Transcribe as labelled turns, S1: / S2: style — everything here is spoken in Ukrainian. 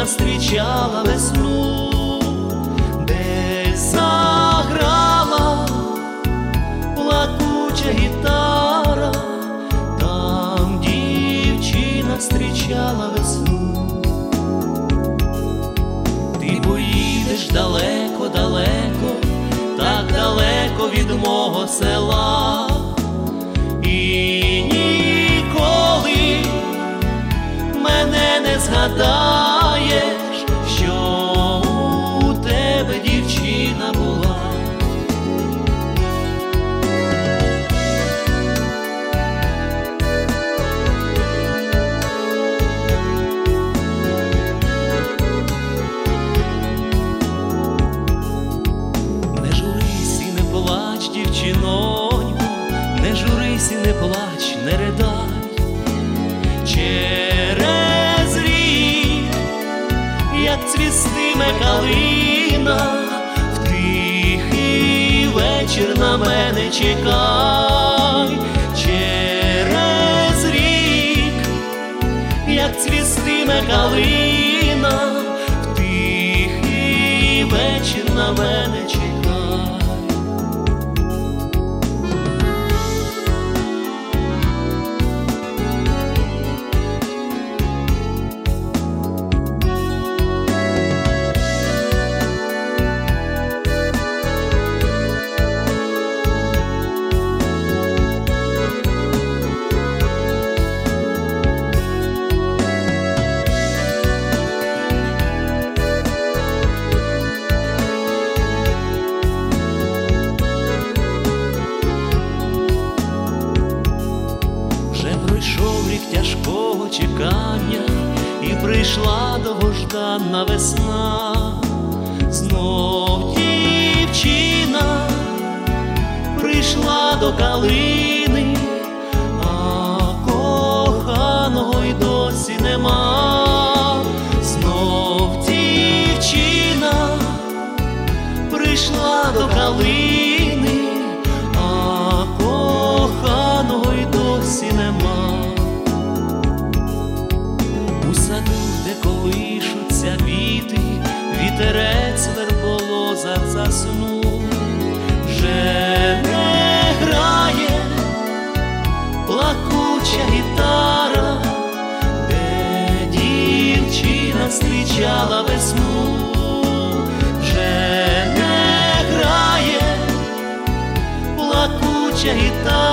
S1: дівчина зустрічала весну, десь заграла плакуча гітара, там дівчина зустрічала весну. Ти поїдеш далеко-далеко, так далеко від мого села, і ніколи мене не згадаєш, що у тебе дівчина була. Не журись і не плач, дівчинонько, не журись і не плач, не ридай. Через рік, як цвістиме калина, в тихий вечір на мене чекай. Через рік, як цвістиме калина, в тихий вечір на мене чекай. Пройшов рік тяжкого чекання, і прийшла довгожданна весна. Знов дівчина прийшла до калини, а коханого й досі нема. Знов дівчина прийшла до калини, а коханого й досі нема. У саду, де колишуться квіти, вітерець верболоза заснув. Вже не грає плакуча гітара, де дівчина зустрічала весну. Вже не грає плакуча гітара,